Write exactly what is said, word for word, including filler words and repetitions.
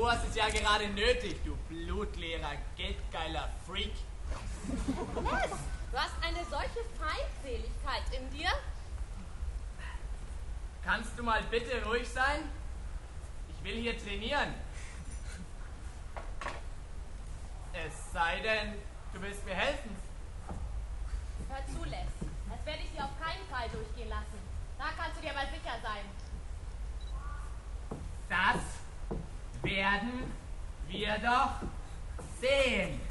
Du hast es ja gerade nötig, du blutleerer, geldgeiler Freak. Les, du hast eine solche Feindseligkeit in dir. Kannst du mal bitte ruhig sein? Ich will hier trainieren. Es sei denn, du willst mir helfen. Hör zu, Les. Das werde ich dir auf keinen Fall durchgehen lassen. Da kannst du dir aber sicher sein. Das werden wir doch sehen.